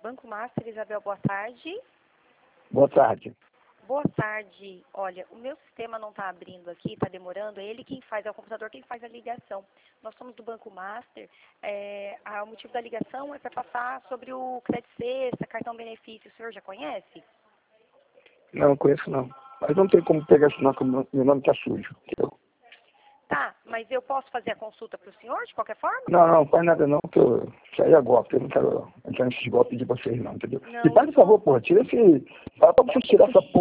Banco Master, Isabel, boa tarde. Boa tarde. Boa tarde. Olha, o meu sistema não está abrindo aqui, está demorando. É ele quem faz, é o computador quem faz a ligação. Nós somos do Banco Master. O motivo da ligação é para passar sobre o Crédito Sexta, cartão benefício. O senhor já conhece? Não conheço não. Mas não tem como pegar isso não, que meu nome está sujo. Entendeu? Tá, mas eu posso fazer a consulta para o senhor, de qualquer forma? Não faz nada não, que isso aí é golpe. Eu não quero entrar nesses golpes de vocês não, entendeu? Não, E faz um favor, porra, tira esse... Fala pra você tirar essa porra.